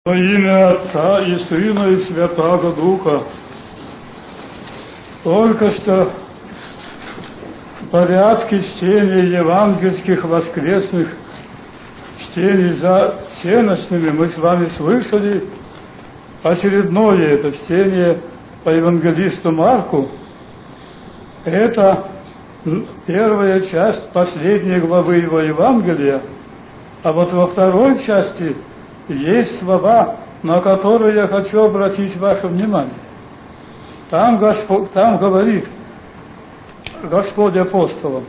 Во имя Отца и Сына и Святаго Духа. Только что в порядке чтения евангельских воскресных чтений за всеночными мы с вами слышали очередное это чтение по евангелисту Марку. Это первая часть последней главы его Евангелия, а вот во второй части есть слова, на которые я хочу обратить ваше внимание. Там говорит Господь апостолам: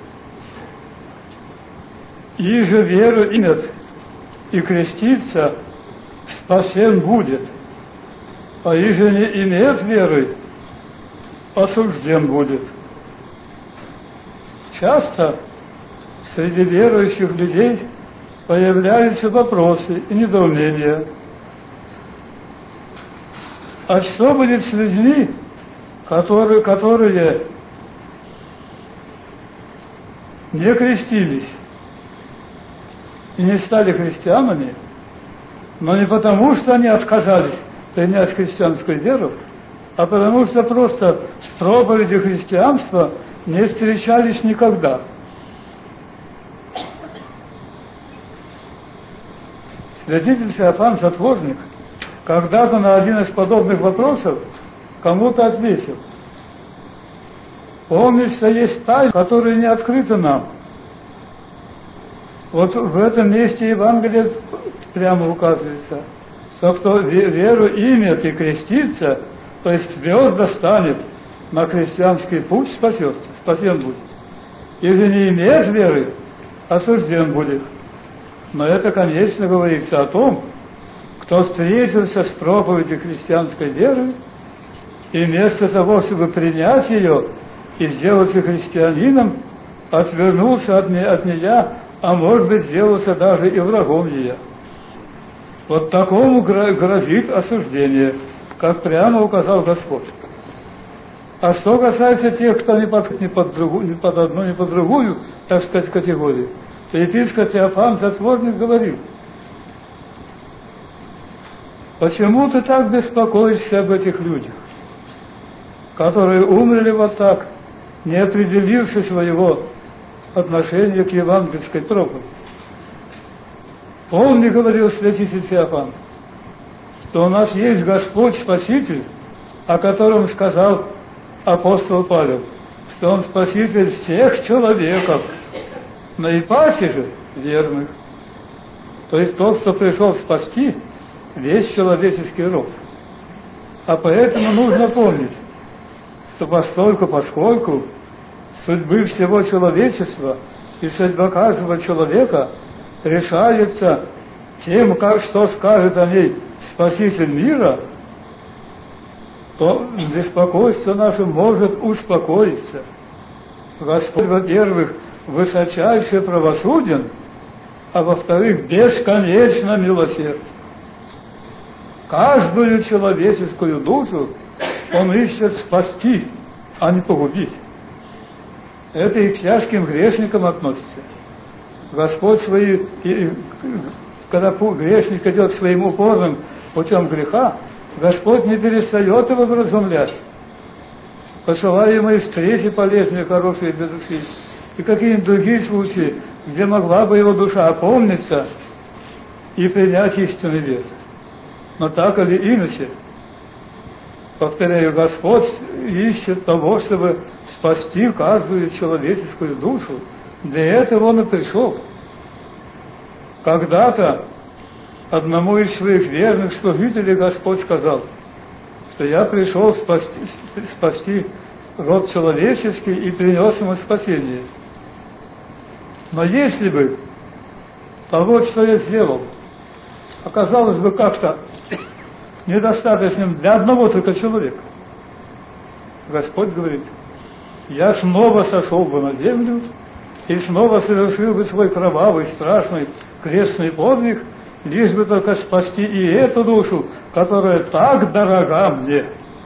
«Иже веру имет и крестится, спасен будет, а иже не имеет веры, осужден будет». Часто среди верующих людей появляются вопросы и недоумения. А что будет с людьми, которые не крестились и не стали христианами, но не потому, что они отказались принять христианскую веру, а потому что просто с проповедью христианства не встречались никогда. Святитель Феофан Затворник когда-то на один из подобных вопросов кому-то ответил: «Помнится, есть тайна, которая не открыта нам». Вот в этом месте Евангелие прямо указывается, что кто веру имеет и крестится, то есть твердо станет на христианский путь, спасен будет. Если не имеет веры, осужден будет. Но это, конечно, говорится о том, кто встретился с проповедью христианской веры, и вместо того, чтобы принять ее и сделать ее христианином, отвернулся от нее, а может быть, сделался даже и врагом ее. Вот такому грозит осуждение, как прямо указал Господь. А что касается тех, кто ни под одну, ни под другую, так сказать, категорию, то епископ Феофан Затворник говорил: «Почему ты так беспокоишься об этих людях, которые умерли вот так, не определивши своего отношения к евангельской проповеди? Помни, — говорил святитель Феофан, — что у нас есть Господь Спаситель, о котором сказал апостол Павел, что Он Спаситель всех человеков, но и паси же верных». То есть тот, кто пришел спасти весь человеческий род. А поэтому нужно помнить, что поскольку судьбы всего человечества и судьба каждого человека решается тем, что скажет о ней Спаситель мира, то беспокойство наше может успокоиться. Господь, во-первых, высочайше правосуден, а во-вторых, бесконечно милосерден. Каждую человеческую душу Он ищет спасти, а не погубить. Это и к тяжким грешникам относится. Господь когда грешник идет своим упорным путем греха, Господь не перестает его вразумлять, посылая ему и встречи полезные, хорошие для души, и какие-нибудь другие случаи, где могла бы его душа опомниться и принять истинный веру. Но так или иначе, повторяю, Господь ищет того, чтобы спасти каждую человеческую душу. Для этого Он и пришел. Когда-то одному из своих верных служителей Господь сказал, что я пришел спасти род человеческий и принес ему спасение. Но если бы того, что я сделал, оказалось бы как-то недостаточным для одного только человека, Господь говорит: я снова сошел бы на землю и снова совершил бы свой кровавый, страшный, крестный подвиг, лишь бы только спасти и эту душу, которая так дорога мне.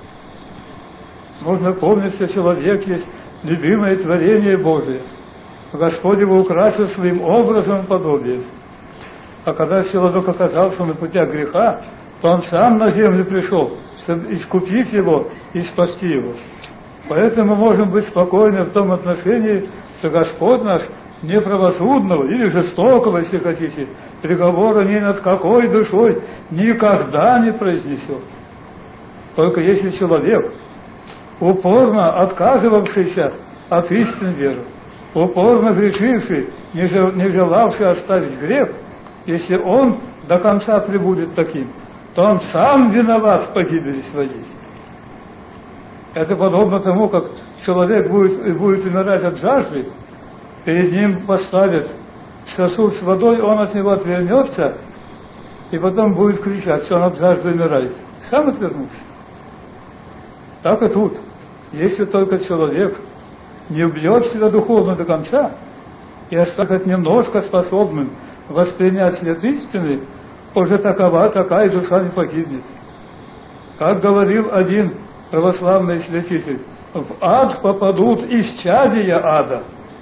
Нужно помнить, что человек есть любимое творение Божие. Господь его украсил своим образом и подобием. А когда человек оказался на путях греха, то Он сам на землю пришел, чтобы искупить его и спасти его. Поэтому мы можем быть спокойны в том отношении, что Господь наш неправосудного или жестокого, если хотите, приговора ни над какой душой никогда не произнесет. Только если человек, упорно отказывавшийся от истин веры, упорно грешивший, не желавший оставить грех, если он до конца пребудет таким, то он сам виноват в погибели своей. Это подобно тому, как человек будет умирать от жажды, перед ним поставят сосуд с водой, он от него отвернется, и потом будет кричать, что он от жажды умирает. Сам отвернулся. Так и тут. Если только человек не убьет себя духовно до конца и останется немножко способным воспринять след истины, уже такая душа не погибнет. Как говорил один православный святитель, в ад попадут исчадия ада.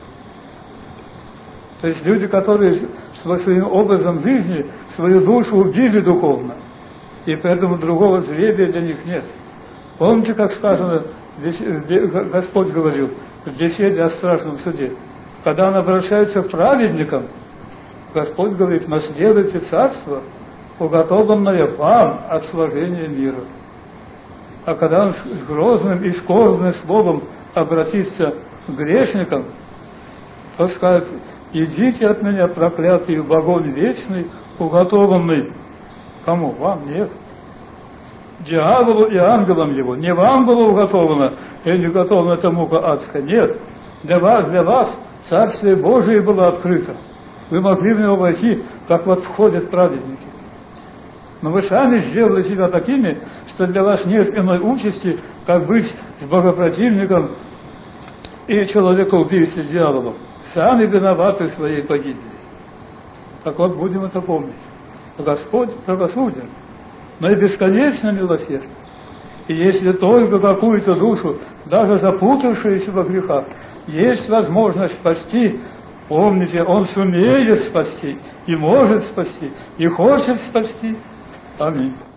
То есть люди, которые своим образом жизни свою душу убили духовно, и поэтому другого жребия для них нет. Помните, как сказано, Господь говорил в беседе о страшном суде, когда Он обращается к праведникам, Господь говорит: наследуйте царство, уготованное вам от сложения мира. А когда Он с грозным и скорбным словом обратится к грешникам, то скажет: идите от меня, проклятые, в огонь вечный, уготованный. Кому? Вам? Нет. Дьяволу и ангелам его. Не вам было уготовано, или уготована эта мука адская. Нет. Для вас Царствие Божие было открыто. Вы могли в него войти, как вот входят праведники. Но вы сами сделали себя такими, что для вас нет иной участи, как быть с богопротивником и человека-убийцей дьяволом. Сами виноваты в своей погибели. Так вот, будем это помнить. Господь правосуден, но и бесконечно милосерден. И если только какую-то душу, даже запутавшуюся во грехах, есть возможность спасти, помните, Он сумеет спасти, и может спасти, и хочет спасти. Аминь.